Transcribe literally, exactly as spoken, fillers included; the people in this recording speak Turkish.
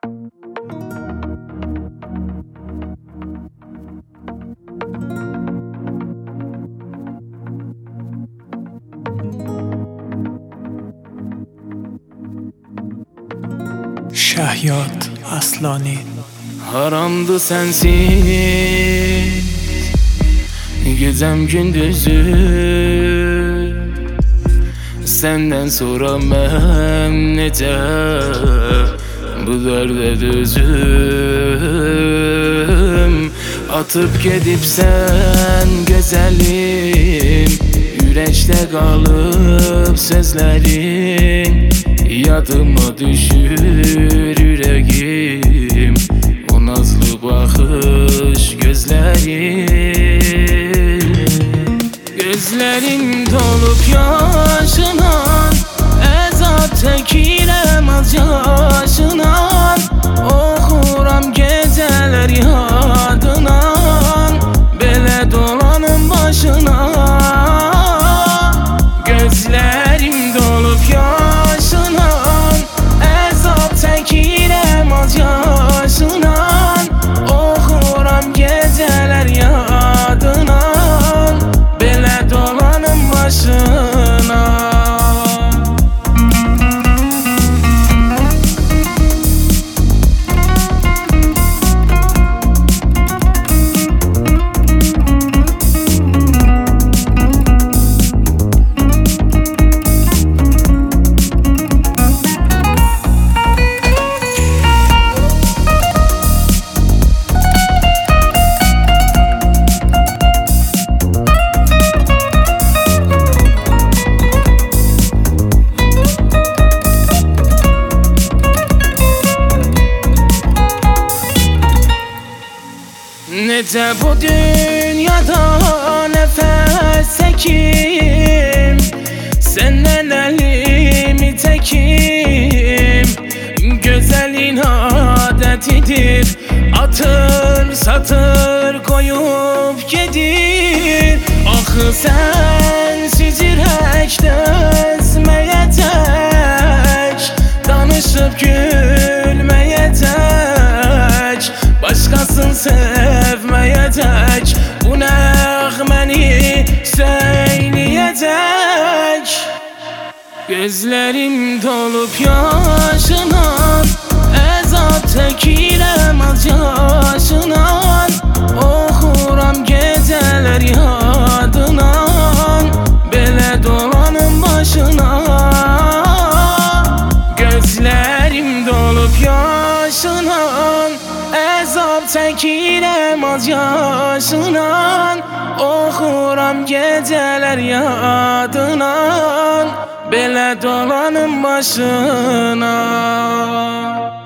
Şahyat Aslani. Haramdı sensiz gecem gündüzüm, senden sonra ben nece bu derde düzüm. Atıp gedip sen güzelim, yüreşte kalıp sözlerin yadıma düşür yüreğim. O nazlı bakış gözlerin, gözlerim dolup yaşına, ezap çekirem az yaşına. Okuram geceler yadına, bele dolanım başına. Gözlerim dolup yaşına, ezap çekirem az yaşına. Okuram geceler yadına, bele dolanım başına. Nece bu dünyada nefes çekim, senden elimi tekim. Güzelin adetidir, atır satır koyup gedir. Ah sensiz yürek dözmeyecek, danışıp gülmeyecek, başkasın sevmeyecek, bu nəğməni söyleyecek. Gözlerim dolup yaşına, ezap çekirem az yaşına. Okuram geceler yadına, bele dolanım başına. Gözlerim dolup yaşına, ezap çekirem az yaşına. Okuram geceler yadına, bele dolanım başına.